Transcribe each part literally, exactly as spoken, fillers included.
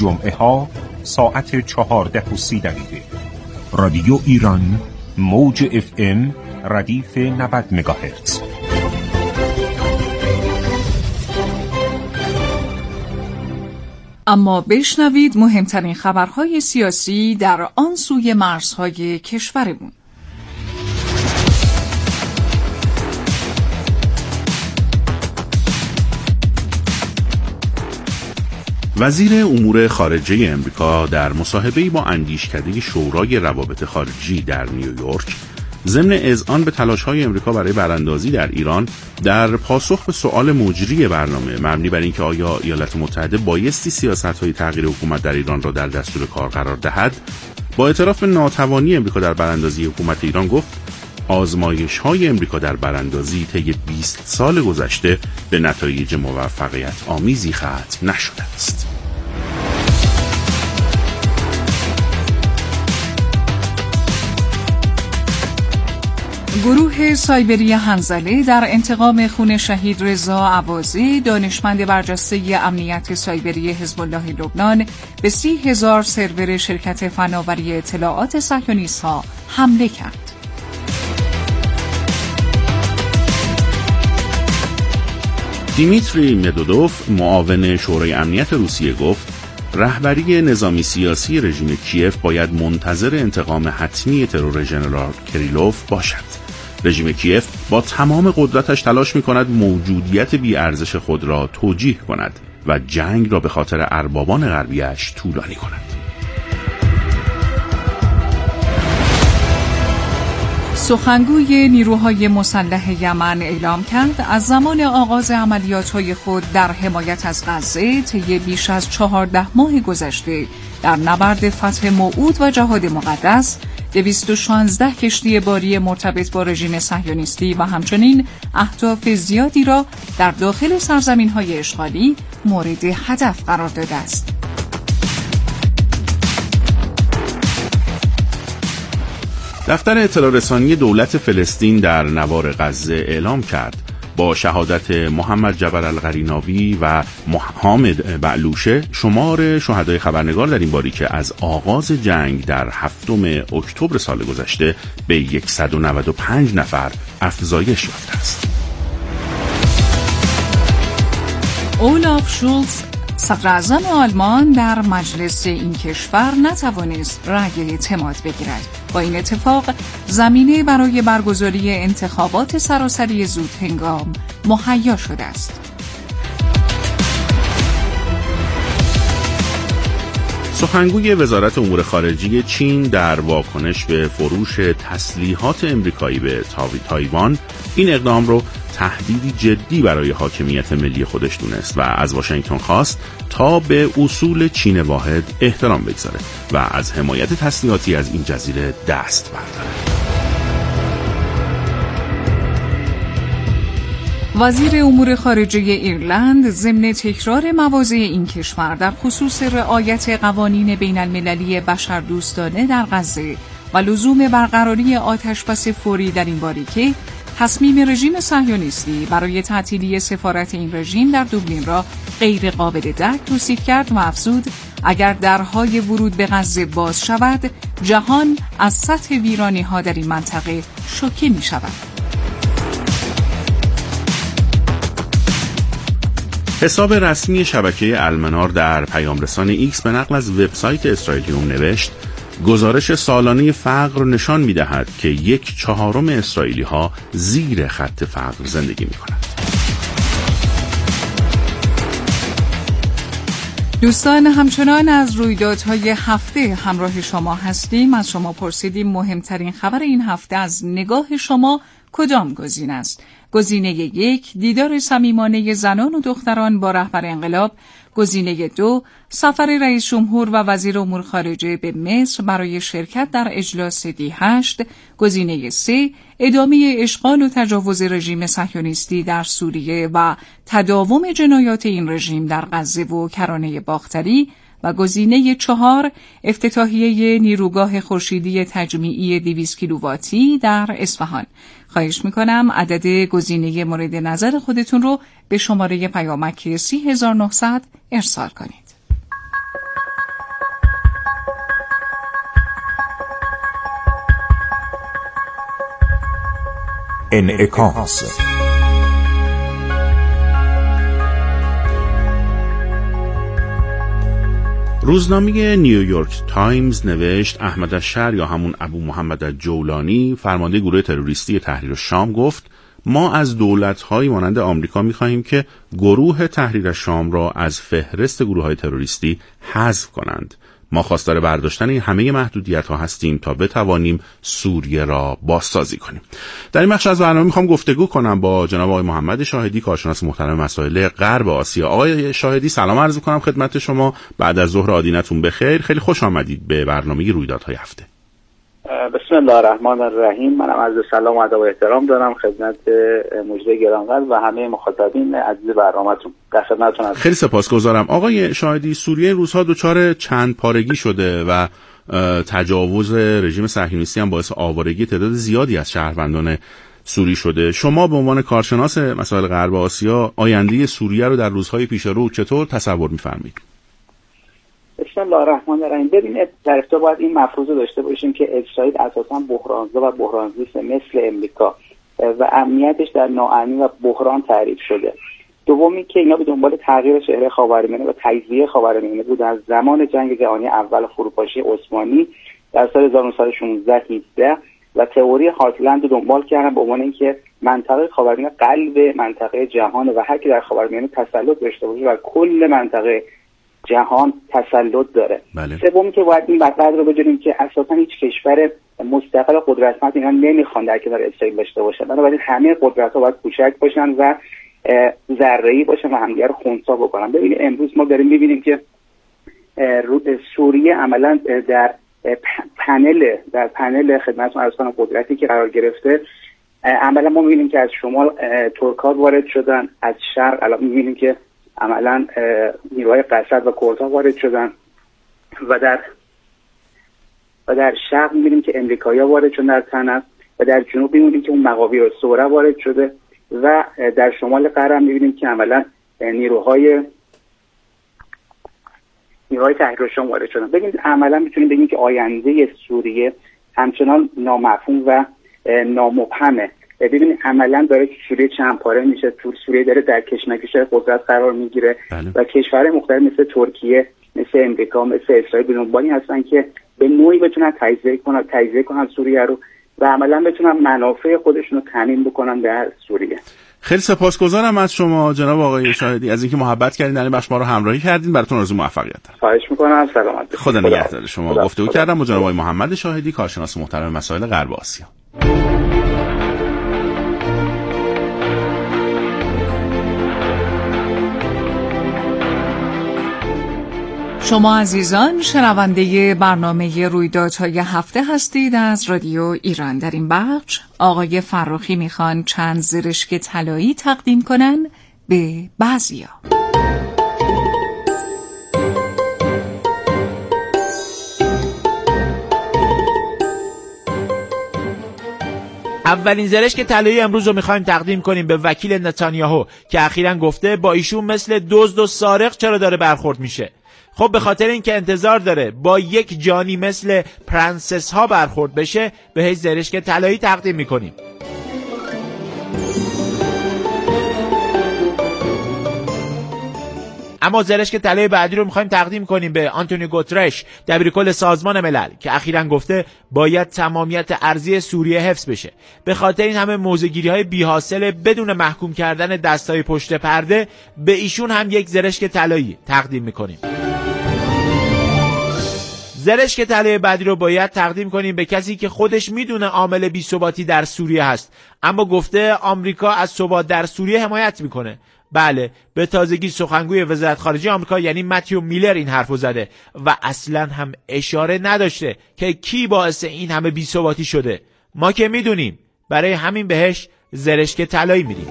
جمعه ها ساعت چهارده و سی دقیقه. رادیو ایران موج اف ام ردیف نود مگاهرتز. اما بشنوید مهمترین خبرهای سیاسی در آن سوی مرزهای کشورمون. وزیر امور خارجه امریکا در مصاحبه‌ای با اندیشکده شورای روابط خارجی در نیویورک ضمن اذعان به تلاش‌های امریکا برای براندازی در ایران در پاسخ به سؤال مجری برنامه مبنی بر اینکه آیا ایالات متحده بایستی سیاست‌های تغییر حکومت در ایران را در دستور کار قرار دهد، با اعتراف به ناتوانی امریکا در براندازی حکومت ایران گفت آزمایش‌های امریکا در براندازی طی بیست سال گذشته به نتایج موفقیت آمیزی ختم نشده است. گروه سایبری حنظله در انتقام خون شهید رضا عوازی دانشمند برجسته امنیت سایبری حزب الله لبنان به سی هزار سرور شرکت فناوری اطلاعات صهیونیست‌ها حمله کرد. دیمیتری مدودوف معاون شورای امنیت روسیه گفت رهبری نظامی سیاسی رژیم کیف باید منتظر انتقام حتمی ترور ژنرال کریلوف باشد. رژیم کیف با تمام قدرتش تلاش می‌کند موجودیت بی‌ارزش خود را توجیه کند و جنگ را به خاطر اربابان غربیش طولانی کند. سخنگوی نیروهای مسلح یمن اعلام کرد از زمان آغاز عملیات‌های خود در حمایت از غزه طی بیش از چهارده ماه گذشته در نبرد فتح موعود و جهاد مقدس دویست و شانزده کشتی باری مرتبط با رژیم صهیونیستی و همچنین اهداف زیادی را در داخل سرزمین‌های اشغالی مورد هدف قرار داده است. دفتر اطلاع رسانی دولت فلسطین در نوار غزه اعلام کرد با شهادت محمد جبر القریناوی و حامد بعلوشه شمار شهدای خبرنگار در این باری که از آغاز جنگ در هفتم اکتبر سال گذشته به صد و نود و پنج نفر افزایش یافته است. اولاف شولز صدر اعظم آلمان در مجلس این کشور نتوانست رأی اعتماد بگیرد. با این اتفاق زمینه برای برگزاری انتخابات سراسری زود هنگام مهیا شده است. سخنگوی وزارت امور خارجه چین در واکنش به فروش تسلیحات امریکایی به تایوان این اقدام رو تهدیدی جدی برای حاکمیت ملی خودش دونست و از واشنگتن خواست تا به اصول چین واحد احترام بگذاره و از حمایت تسلیحاتی از این جزیره دست برداره. وزیر امور خارجه ایرلند ضمن تکرار مواضع این کشور در خصوص رعایت قوانین بین المللی بشردوستانه در غزه و لزوم برقراری آتشبس فوری در این باریکه تصمیم رژیم صهیونیستی برای تعطیلی سفارت این رژیم در دوبلین را غیر قابل درک توصیف کرد و افزود اگر درهای ورود به غزه باز شود جهان از سطح ویرانی ها در این منطقه شوکه می شود. حساب رسمی شبکه المنار در پیامرسان ایکس به نقل از وبسایت اسرائیلیوم نوشت گزارش سالانه فقر نشان می‌دهد که یک چهارم اسرائیلی‌ها زیر خط فقر زندگی می‌کنند. دوستان همچنان از رویدادهای هفته همراه شما هستیم. از شما پرسیدیم مهمترین خبر این هفته از نگاه شما کدام گزینه است؟ گزینه یک دیدار صمیمانه زنان و دختران با رهبر انقلاب، گزینه دو سفر رئیس جمهور و وزیر امور خارجه به مصر برای شرکت در اجلاس دی هشت، گزینه سه ادامه اشغال و تجاوز رژیم صهیونیستی در سوریه و تداوم جنایات این رژیم در غزه و کرانه باختری و گزینه چهار افتتاحیه نیروگاه خورشیدی تجمیعی دویست کیلوواتی در اصفهان. خواهش میکنم عدد گزینه مورد نظر خودتون رو به شماره پیامک سی هزار و نهصد ارسال کنید. انعکاس. روزنامه نیویورک تایمز نوشت احمد الشر یا همون ابو محمد الجولانی، فرمانده گروه تروریستی تحریر شام، گفت ما از دولت‌هایی مانند آمریکا می‌خواهیم که گروه تحریر شام را از فهرست گروه‌های تروریستی حذف کنند. ما خواستار برداشتن این همه محدودیت‌ها هستیم تا بتوانیم سوریه را بازسازی کنیم. در این بخش از برنامه می‌خوام گفتگو کنم با جناب آقای محمد شاهدی، کارشناس محترم مسائل غرب آسیا. آقای شاهدی سلام عرض می‌کنم خدمت شما. بعد از ظهر آدینتون بخیر. خیلی خوش آمدید به برنامه رویدادهای هفته. بسم الله الرحمن الرحیم. منم عرض سلام و ادب و احترام دارم خدمت مجری گرانقدر و همه مخاطبین عزیز برنامه‌تون. در خدمتتون هستم. خیلی سپاسگزارم. آقای شاهدی، سوریه این روزها دچار چند پارگی شده و تجاوز رژیم صهیونیستی هم باعث آوارگی تعداد زیادی از شهروندان سوری شده. شما به عنوان کارشناس مسائل غرب آسیا آینده سوریه رو در روزهای پیش رو چطور تصور می‌فرمایید؟ بسم الله الرحمن الرحیم. ببینید، در ابتدا باید این مفروضه داشته باشیم که اسرائیل اساساً بحرانزا و بحرانزیست مثل امریکا و امنیتش در ناامنی و بحران تعریف شده. دومی که اینا به دنبال تغییر چهره خاورمیانه و تجزیه خاورمیانه بود. از زمان جنگ جهانی اول فروپاشی عثمانی در سال هزار و نهصد و شانزده هجده و تئوری هارتلند رو دنبال کردن به عنوان اینکه منطقه خاورمیانه قلب منطقه جهان و هر کی در خاورمیانه تسلط داشته باشه و کل منطقه جهان تسلط داره. بله. سومی که باید این مطلب رو بدونیم که اساسا هیچ کشور مستقل قدرتمند اینا نمیخوان در کنار اسرائیل داشته باشن. بنابراین همه قدرت‌ها باید کوچک باشن و ذره‌ای باشن و همدیگه رو خنثی بکنن. ببینید امروز ما داریم می‌بینیم که سوریه عملاً در پنل در پنل خدمت ارکان قدرتی که قرار گرفته، عملاً ما می‌بینیم که از شمال ترک‌ها وارد شدن، از شرق الان می‌بینیم که عملاً نیروهای قسد و کردها وارد شدن و در و در شرق می‌بینیم که امریکایی‌ها وارد شدن در تنف و در جنوب می‌بینیم که اون مقاویر الصوره وارد شده و در شمال غرب می‌بینیم که عملاً نیروهای نیروهای تحریر شام وارد شدن. ببینید عملاً می‌تونیم بگیم که آینده سوریه همچنان نامفهوم و نامبهمه. ببینید عملاً داره سوریه چند پاره میشه. تو سوریه داره در کشمکش قدرت قرار میگیره و کشورهای مختلف مثل ترکیه، مثل امریکا، مثل اسرائیل به دنبالی هستن که به نوعی بتونن تجزیه کنن تجزیه کنن سوریه رو و عملاً بتونن منافع خودشون رو تامین بکنن در سوریه. خیلی سپاسگزارم از شما جناب آقای شاهدی از اینکه محبت کردین در این بخش ما رو همراهی کردین. براتون آرزوی موفقیت دارم. خواهش می‌کنم. سلامت. خدا نگهدار شما. گفتگو کردم با جناب آقای محمد شاهدی، کارشناس محترم مسائل غرب آسیا. شما عزیزان شنونده برنامه رویدادهای هفته هستید از رادیو ایران. در این بخش آقای فرخی میخوان چند زرشک طلایی تقدیم کنن به بعضیا. اولین زرشک طلایی امروز رو میخوایم تقدیم کنیم به وکیل نتانیاهو که اخیراً گفته با ایشون مثل دزد و سارق چرا داره برخورد میشه. خب به خاطر اینکه انتظار داره با یک جانی مثل پرنسس ها برخورد بشه بهش زرشک طلایی تقدیم میکنیم. اما زرشک طلای بعدی رو میخوایم تقدیم کنیم به آنتونیو گوترش، دبیرکل سازمان ملل، که اخیراً گفته باید تمامیت ارضی سوریه حفظ بشه. به خاطر این همه موضع‌گیری‌های بی‌حاصل بدون محکوم کردن دستای پشت پرده به ایشون هم یک زرشک طلایی تقدیم میکنیم. زرشک طلای بعدی رو باید تقدیم کنیم به کسی که خودش میدونه عامل بی‌ثباتی در سوریه هست، اما گفته آمریکا از ثبات در سوریه حمایت میکنه. بله، به تازگی سخنگوی وزارت خارجه آمریکا یعنی متیو میلر این حرفو زده و اصلا هم اشاره نداشته که کی باعث این همه بی‌ثباتی شده. ما که میدونیم، برای همین بهش زرشک طلایی میدیم.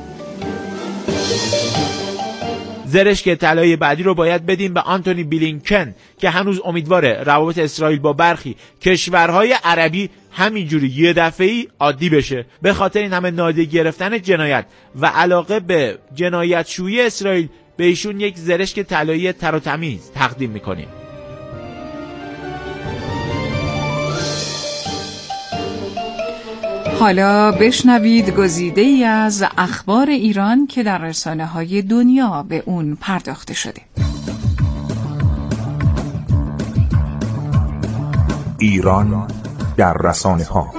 زرشک طلایی بعدی رو باید بدیم به آنتونی بلینکن که هنوز امیدواره روابط اسرائیل با برخی کشورهای عربی همینجوری یه دفعه‌ای عادی بشه. به خاطر این همه نادیده گرفتن جنایت و علاقه به جنایتشویی اسرائیل به ایشون یک زرشک طلایی تر و تمیز تقدیم میکنیم. حالا بشنوید گزیده‌ای از اخبار ایران که در رسانه‌های دنیا به اون پرداخته شده. ایران در رسانه‌ها.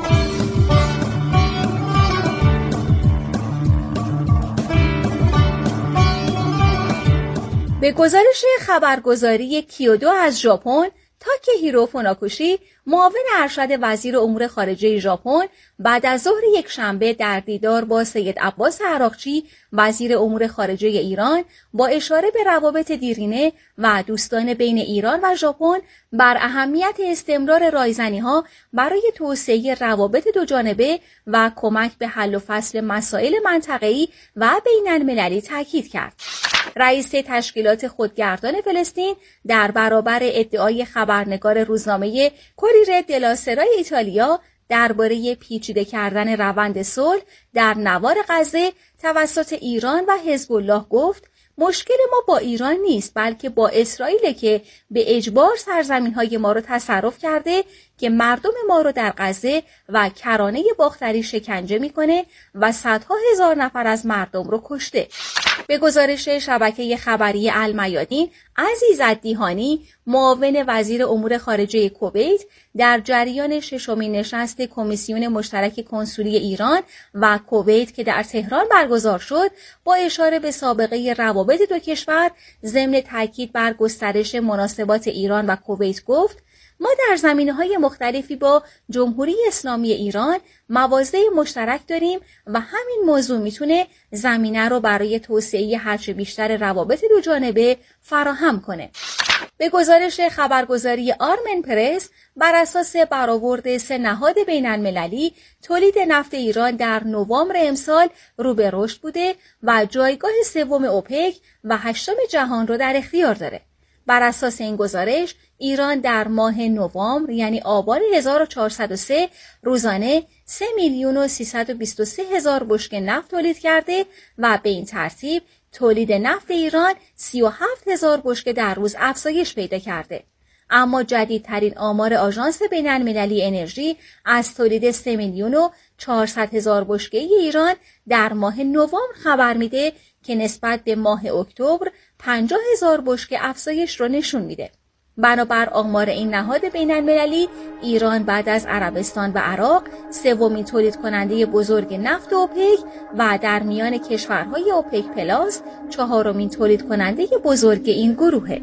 به گزارش خبرگزاری کیودو از ژاپن، تاکهیرو فوناکوشی، معاون ارشد وزیر امور خارجه ژاپن، بعد از ظهر یک شنبه در دیدار با سید عباس عراقچی، وزیر امور خارجه ایران، با اشاره به روابط دیرینه و دوستانه بین ایران و ژاپن بر اهمیت استمرار رایزنی‌ها برای توسعه روابط دوجانبه و کمک به حل و فصل مسائل منطقه‌ای و بین‌المللی تاکید کرد. رئیس تشکیلات خودگردان فلسطین در برابر ادعای خبرنگار روزنامه کوریره دلا سرای ایتالیا درباره پیچیده کردن روند صلح در نوار غزه توسط ایران و حزب الله گفت: مشکل ما با ایران نیست، بلکه با اسرائیل که به اجبار سرزمین‌های ما رو تصرف کرده که مردم ما رو در غزه و کرانه باختری شکنجه میکنه و صدها هزار نفر از مردم رو کشته. به گزارش شبکه خبری المیادین، عزیزالدیهانی، معاون وزیر امور خارجه کویت، در جریان ششمین نشست کمیسیون مشترک کنسولی ایران و کویت که در تهران برگزار شد، با اشاره به سابقه روابط دو کشور ضمن تاکید بر گسترش مناسبات ایران و کویت گفت: ما در زمینه‌های مختلفی با جمهوری اسلامی ایران مواضع مشترک داریم و همین موضوع میتونه زمینه رو برای توسعه هرچه بیشتر روابط دوجانبه فراهم کنه. به گزارش خبرگزاری آرمن پرس، بر اساس برآورد سه نهاد بین‌المللی، تولید نفت ایران در نوامبر امسال رو به رشد بوده و جایگاه سوم اوپک و هشتم جهان رو در اختیار داره. بر اساس این گزارش، ایران در ماه نوامبر یعنی آبان هزار و چهارصد و سه روزانه سه میلیون و سیصد و بیست و سه هزار بشکه نفت تولید کرده و به این ترتیب تولید نفت ایران سی و هفت هزار بشکه در روز افزایش پیدا کرده. اما جدیدترین آمار آژانس بین‌المللی انرژی از تولید سه میلیون و چهارصد هزار بشکه ایران در ماه نوامبر خبر میده که نسبت به ماه اکتبر پنجاه هزار بشکه افزایش رو نشون میده. بنابر آمار این نهاد بین‌المللی، ایران بعد از عربستان و عراق سومین تولید کننده بزرگ نفت اوپک و در میان کشورهای اوپک پلاس چهارمین تولید کننده بزرگ این گروهه.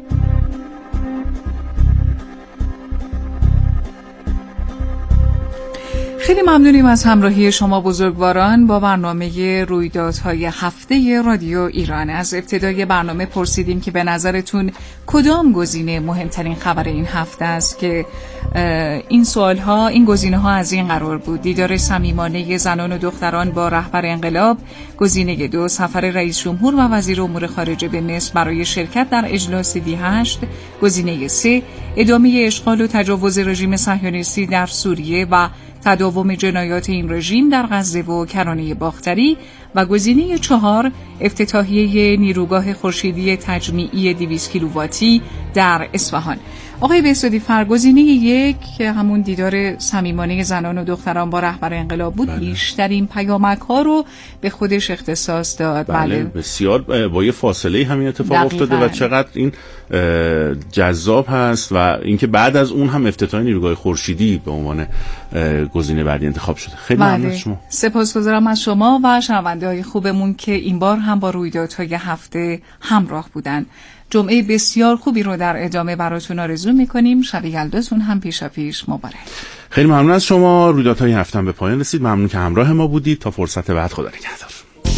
خیلی ممنونیم از همراهی شما بزرگواران با برنامه رویدادهای هفته رادیو ایران. از ابتدای برنامه پرسیدیم که به نظرتون کدام گزینه مهمترین خبر این هفته است که این سوالها، این گزینه ها از این قرار بود: دیدار صمیمانه زنان و دختران با رهبر انقلاب، گزینه دو سفر رئیس جمهور و وزیر امور خارجه به مصر برای شرکت در اجلاس دی هشت، گزینه سه ادامه اشغال و تجاوز رژیم صهیونیستی در سوریه و تداوم جنایات این رژیم در غزه و کرانه باختری، و گزینه چهار افتتاحیه نیروگاه خورشیدی تجمیعی دویست کیلوواتی در اصفهان. آقای بهزادی فر، گزینه یک که همون دیدار صمیمانه زنان و دختران با رهبر انقلاب بود، بیشترین پیامک ها رو به خودش اختصاص داد. بله, بله. بسیار با یه فاصله همین اتفاق دقیقاً افتاده و چقدر این جذاب هست، و اینکه بعد از اون هم افتتاح نیروگاه خورشیدی به عنوان گزینه بعدی انتخاب شده. خیلی بله. ممنون از شما. سپاسگزارم از شما و شنونده های خوبمون که این بار هم با رویدادهای هفته همراه بودن. جمعه بسیار خوبی رو در ادامه براتون آرزو میکنیم. شب یلداتون هم پیشا پیش مبارک. خیلی ممنون از شما. رویدادهای هفته هم به پایان رسید. ممنون که همراه ما بودید. تا فرصت بعد، خدا نگهدار.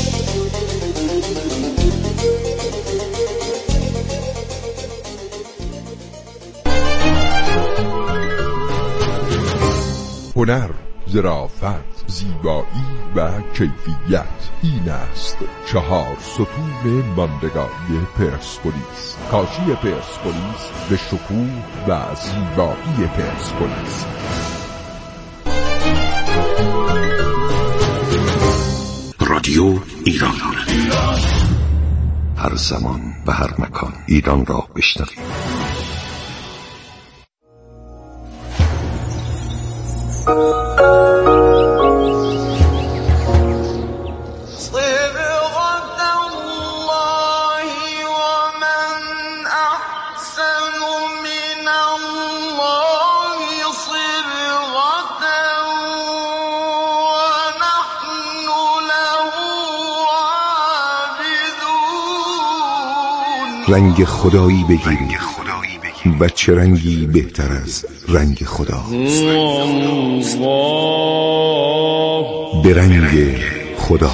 هنر، ظرافت، زیبایی و کیفیت، این است چهار ستون ماندگاری پرسپولیس. کاشی پرسپولیس به شکوه و زیبایی پرسپولیس. رادیو ایران، هر زمان و هر مکان ایران را بشنوید. رنگ خدایی بگیری و چه رنگی بهتر از رنگ خدا. به رنگ خدا.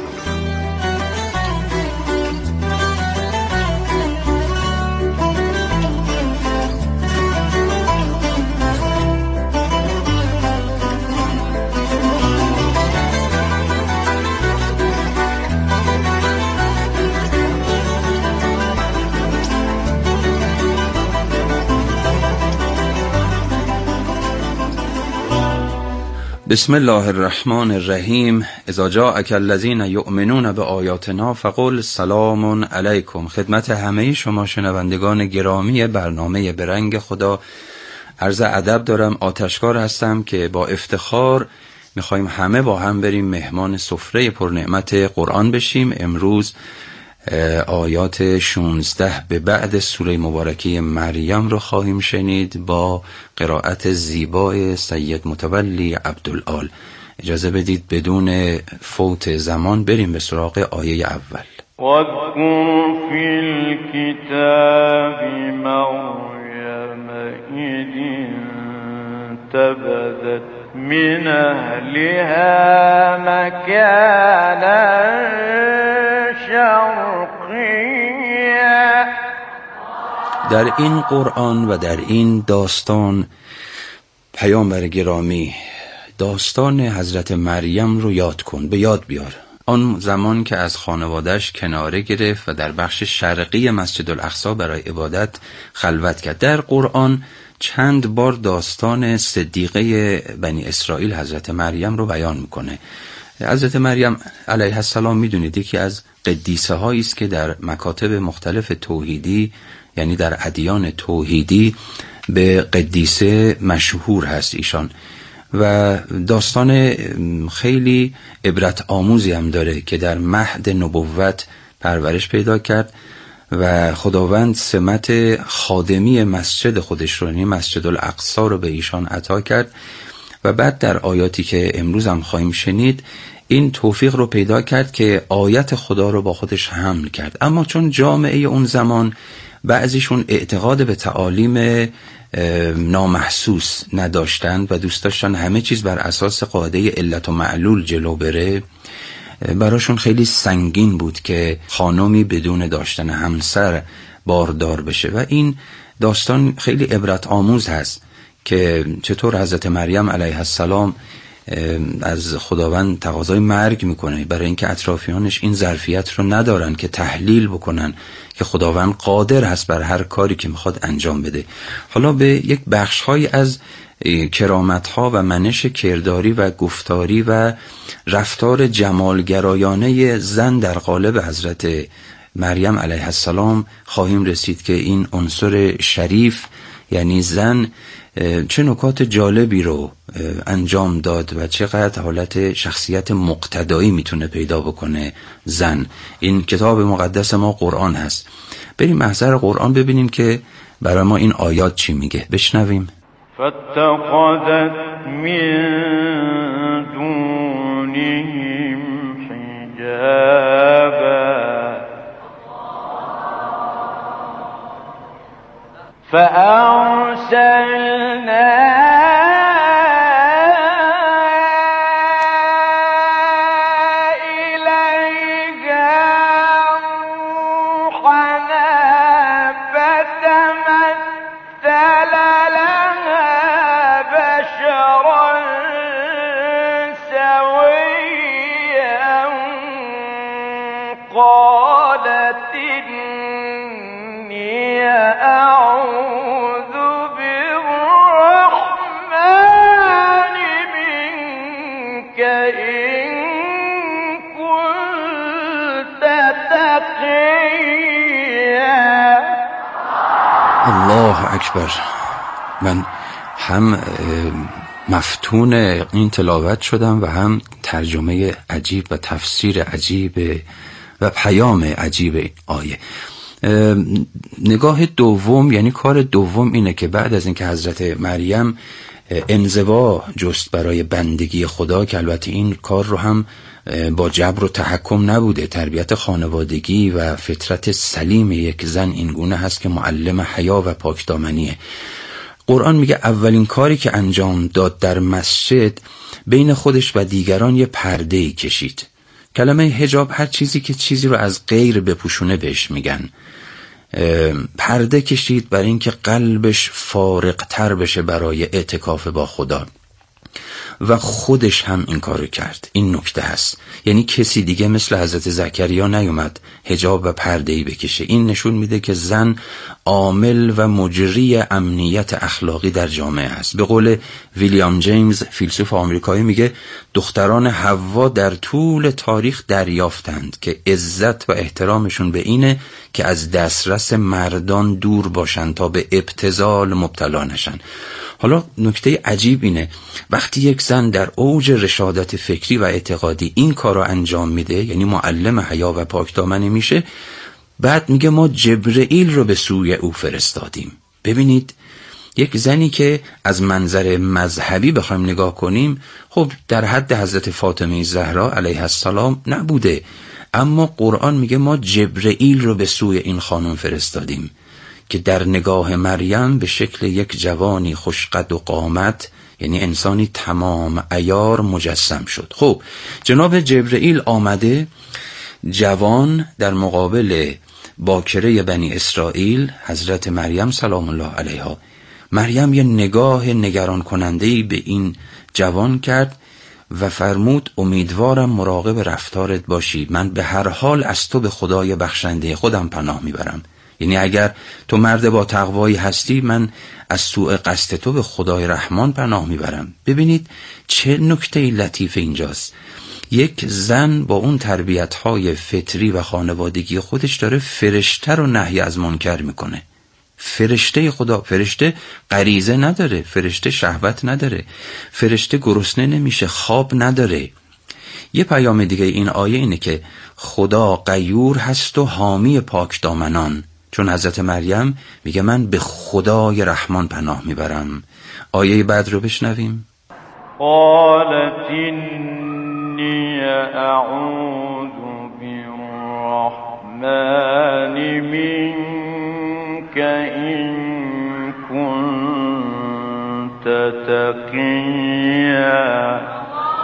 بسم الله الرحمن الرحیم. اذا جاءک الذین یؤمنون بآیاتنا فقل سلام علیکم. خدمت همه شما شنوندگان گرامی برنامه به رنگ خدا عرض ادب دارم. آتشکار هستم که با افتخار میخوایم همه با هم بریم مهمان سفره پرنعمت قرآن بشیم. امروز آیات شانزده به بعد سوره مبارکه مریم رو خواهیم شنید با قرائت زیبای سید متولی عبدالآل. اجازه بدید بدون فوت زمان بریم به سراغ آیه اول. واذکر فی الکتاب مریم اذ انتبذت من اهلها مکانا شرقیه. در این قرآن و در این داستان پیامبر گرامی داستان حضرت مریم رو یاد کن، به یاد بیار. آن زمان که از خانوادهش کناره گرفت و در بخش شرقی مسجد الاقصی برای عبادت خلوت کرد. در قرآن چند بار داستان صدیقه بنی اسرائیل حضرت مریم رو بیان میکنه. حضرت مریم علیه السلام میدونید یکی از قدیسه هایی است که در مکاتب مختلف توحیدی، یعنی در ادیان توحیدی، به قدیسه مشهور هست ایشان و داستان خیلی عبرت آموزی هم داره که در مهد نبوت پرورش پیدا کرد و خداوند سمت خادمی مسجد خودش رو، یعنی مسجد الاقصی رو به ایشان عطا کرد و بعد در آیاتی که امروز هم خواهیم شنید این توفیق رو پیدا کرد که آیت خدا رو با خودش حمل کرد. اما چون جامعه اون زمان بعضیشون اعتقاد به تعالیم نامحسوس نداشتند و دوست داشتن همه چیز بر اساس قاعده علت و معلول جلو بره، براشون خیلی سنگین بود که خانمی بدون داشتن همسر باردار بشه و این داستان خیلی عبرت آموز هست که چطور حضرت مریم علیه السلام از خداوند تقاضای مرگ میکنه برای اینکه اطرافیانش این ظرفیت رو ندارن که تحلیل بکنن که خداوند قادر هست بر هر کاری که میخواد انجام بده. حالا به یک بخش‌های از کرامت‌ها و منش کرداری و گفتاری و رفتار جمالگرایانه زن در قالب حضرت مریم علیه السلام خواهیم رسید که این عنصر شریف یعنی زن چه نکات جالبی رو انجام داد و چقدر حالت شخصیت مقتدایی میتونه پیدا بکنه زن. این کتاب مقدس ما قرآن هست. بریم محضر قرآن ببینیم که برای ما این آیات چی میگه. بشنویم. فاتخذت من دونهم حجابا فأرسلنا الله اکبر. من هم مفتون این تلاوت شدم و هم ترجمه عجیب و تفسیر عجیب و پیام عجیب آیه. نگاه دوم یعنی کار دوم اینه که بعد از اینکه حضرت مریم انزوا جست برای بندگی خدا، که البته این کار رو هم با جبر و تحکم نبوده. تربیت خانوادگی و فطرت سلیم یک زن این گونه هست که معلم حیا و پاکدامنیه. قرآن میگه اولین کاری که انجام داد در مسجد بین خودش و دیگران یه پرده‌ای کشید. کلمه حجاب هر چیزی که چیزی رو از غیر بپوشونه بهش میگن. پرده کشید برای اینکه قلبش فارغ تر بشه برای اعتکاف با خدا و خودش هم این کارو کرد. این نکته هست، یعنی کسی دیگه مثل حضرت زکریا نیومد حجاب و پرده‌ای بکشه. این نشون میده که زن عامل و مجری امنیت اخلاقی در جامعه است. به قول ویلیام جیمز فیلسوف آمریکایی میگه دختران حوا در طول تاریخ دریافتند که عزت و احترامشون به اینه که از دسترس مردان دور باشن تا به ابتذال مبتلا نشن. حالا نکته عجیب اینه وقتی یک زن در اوج رشادت فکری و اعتقادی این کار رو انجام میده، یعنی معلم حیا و پاکدامنی میشه، بعد میگه ما جبرئیل رو به سوی او فرستادیم. ببینید یک زنی که از منظر مذهبی بخوایم نگاه کنیم خب در حد حضرت فاطمه زهرا علیها السلام نبوده، اما قرآن میگه ما جبرئیل رو به سوی این خانم فرستادیم که در نگاه مریم به شکل یک جوانی خوشقد و قامت، یعنی انسانی تمام عیار مجسم شد. خب جناب جبرئیل آمده، جوان در مقابل باکره بنی اسرائیل حضرت مریم سلام الله علیها. مریم یه نگاه نگران کننده‌ای به این جوان کرد و فرمود امیدوارم مراقب رفتارت باشی، من به هر حال از تو به خدای بخشنده خودم پناه میبرم. یعنی اگر تو مرد با تقوایی هستی من از سوء قصد تو به خدای رحمان پناه میبرم. ببینید چه نکته لطیف اینجاست. یک زن با اون تربیت‌های فطری و خانوادگی خودش داره فرشته رو نهی از منکر میکنه. فرشته خدا، فرشته غریزه نداره، فرشته شهوت نداره، فرشته گرسنه نمیشه، خواب نداره. یه پیام دیگه این آیه اینه که خدا غیور هست و حامی پاک دامنان، چون حضرت مریم میگه من به خدای رحمان پناه میبرم. آیه بعد رو بشنویم. قالت اینی اعوذ بالرحمن منک این کنت تقیا.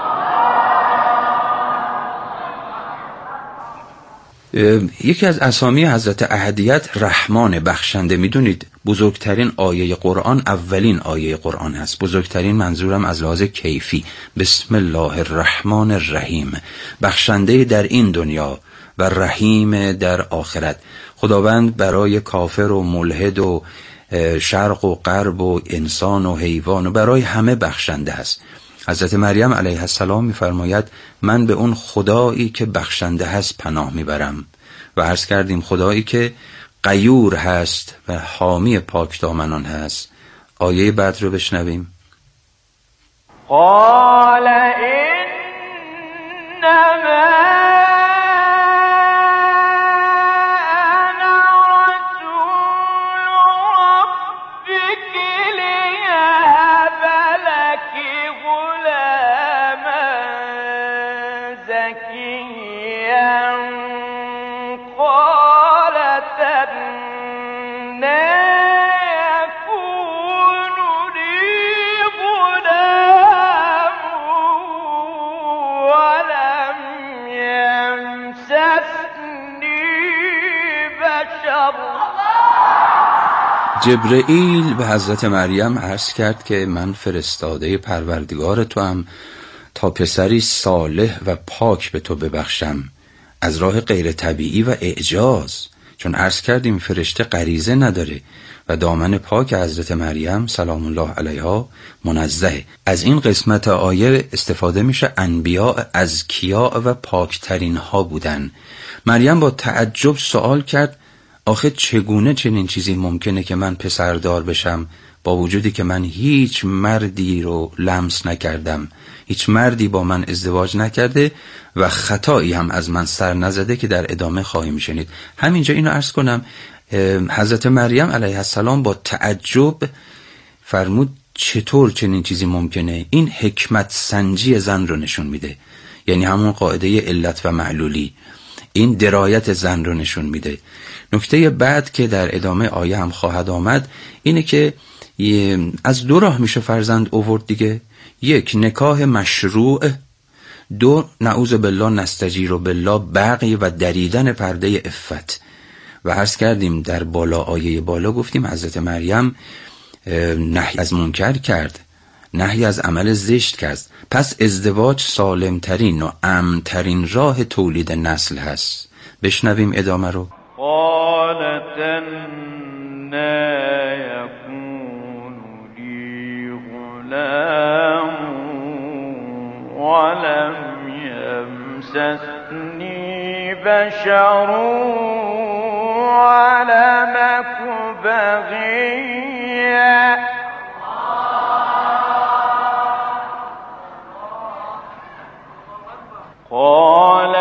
یکی از اسامی حضرت احدیت رحمان بخشنده. میدونید بزرگترین آیه قرآن اولین آیه قرآن هست. بزرگترین منظورم از لحاظ کیفی، بسم الله الرحمن الرحیم، بخشنده در این دنیا و رحیم در آخرت. خداوند برای کافر و ملحد و شرق و غرب و انسان و حیوان و برای همه بخشنده است. حضرت مریم علیه السلام می‌فرماید من به اون خدایی که بخشنده هست پناه میبرم و عرض کردیم خدایی که غیور هست و حامی پاک دامنان هست. آیه بعد رو بشنویم. قال انما جبرئیل به حضرت مریم عرض کرد که من فرستاده پروردگار تو هم تا پسری صالح و پاک به تو ببخشم از راه غیر طبیعی و اعجاز، چون عرض کردیم فرشته غریزه نداره و دامن پاک حضرت مریم سلام الله علیها منزه. از این قسمت آیه استفاده میشه انبیاء ازکیا و پاکترین ها بودن. مریم با تعجب سوال کرد آخه چگونه چنین چیزی ممکنه که من پسردار بشم با وجودی که من هیچ مردی رو لمس نکردم، هیچ مردی با من ازدواج نکرده و خطایی هم از من سر نزده که در ادامه خواهیم شنید. همینجا اینو عرض کنم حضرت مریم علیه السلام با تعجب فرمود چطور چنین چیزی ممکنه؟ این حکمت سنجی زن رو نشون میده. یعنی همون قاعده علت و معلولی. این درایت زن رو نشون میده. نکته بعد که در ادامه آیه هم خواهد آمد اینه که از دو راه میشه فرزند آورد دیگه. یک، نکاح مشروع. دو، نعوذ بالله نستجیر بالله، بغی و دریدن پرده عفت. و عرض کردیم در بالا آیه بالا گفتیم حضرت مریم نهی از منکر کرد، نهی از عمل زشت کرد. پس ازدواج سالمترین و امنترین راه تولید نسل هست. بشنویم ادامه رو. قالت انا یکون لی غلام ولم یمسسنی بشر ولم اک بغیا قال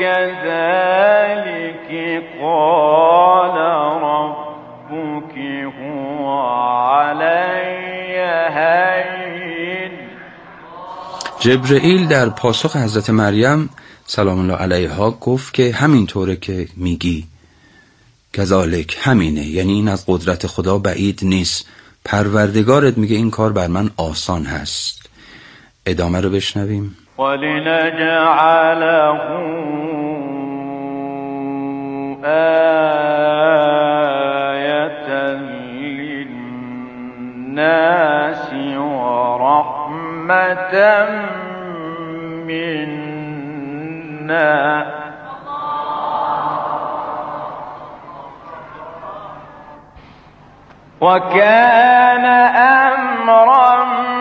كذلك قال ربك هو علي هين. جبرئیل در پاسخ حضرت مریم سلام الله علیها گفت که همینطوره که میگی، کذالک، همینه، یعنی این از قدرت خدا بعید نیست، پروردگارت میگه این کار بر من آسان هست. ادامه رو بشنویم. وَلِنَجْعَلَهُ آيَةً لِلنَّاسِ وَرَحْمَةً مِنَّا وَكَانَ أَمْرًا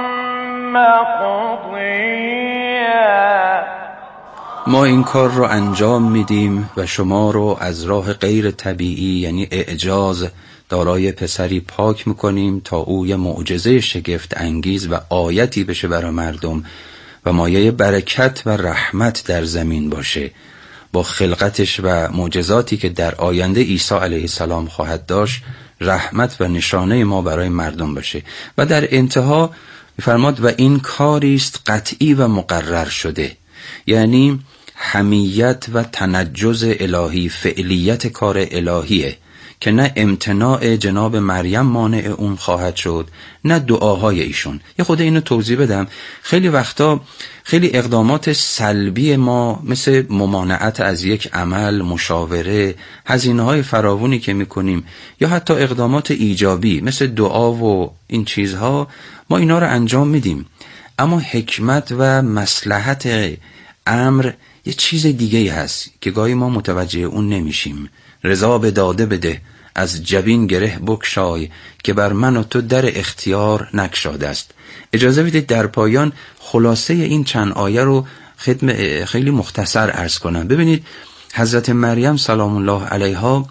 مَقْضِيًّا. ما این کار رو انجام میدیم و شما رو از راه غیر طبیعی یعنی اعجاز دارای پسری پاک میکنیم تا او یه معجزه شگفت انگیز و آیتی بشه برای مردم و مایه برکت و رحمت در زمین باشه، با خلقتش و معجزاتی که در آینده عیسی علیه السلام خواهد داشت رحمت و نشانه ما برای مردم باشه. و در انتها می‌فرماد و این کاری است قطعی و مقرر شده، یعنی حمیت و تنجز الهی، فعلیت کار الهیه که نه امتناع جناب مریم مانع اون خواهد شد نه دعاهای ایشون. یه خود اینو توضیح بدم، خیلی وقتا خیلی اقدامات سلبی ما مثل ممانعت از یک عمل، مشاوره، هزینه‌های فراوانی که میکنیم یا حتی اقدامات ایجابی مثل دعا و این چیزها، ما اینا رو انجام میدیم، اما حکمت و مصلحت امر یه چیز دیگه هست که گاهی ما متوجه اون نمیشیم. رضا به داده بده، از جبین گره بکشای که بر من و تو در اختیار نگشاده است. اجازه بدید در پایان خلاصه این چند آیه رو خدمت خیلی مختصر عرض کنم. ببینید حضرت مریم سلام الله علیها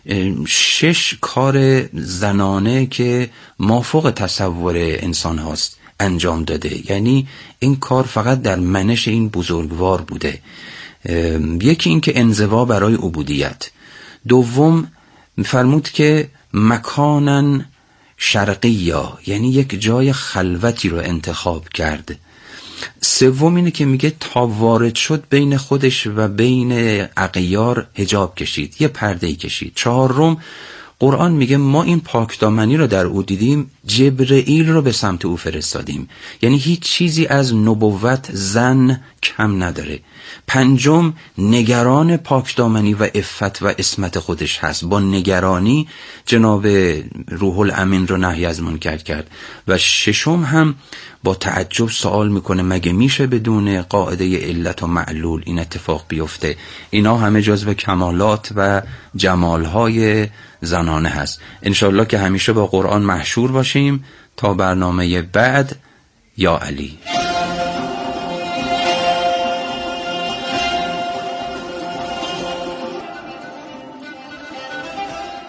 شش کار زنانه که مافوق تصور انسان هاست انجام داده، یعنی این کار فقط در منش این بزرگوار بوده. یکی این که انزوا برای عبودیت، دوم فرمود که مکانن شرقیا، یعنی یک جای خلوتی رو انتخاب کرد. سوم اینه که میگه تا وارد شد بین خودش و بین اغیار حجاب کشید، یه پرده‌ای کشید. چهارم قرآن میگه ما این پاکدامنی رو در او دیدیم، جبرئیل رو به سمت او فرستادیم، یعنی هیچ چیزی از نبوت زن کم نداره. پنجم نگران پاکدامنی و عفت و عصمت خودش هست، با نگرانی جناب روح الامین رو نهی از منکر کرد. و ششم هم با تعجب سوال میکنه مگه میشه بدون قاعده علت و معلول این اتفاق بیفته؟ اینا همه جزو کمالات و جمالهای زنانه هست. انشالله که همیشه با قرآن محشور باشیم. تا برنامه بعد، یا علی.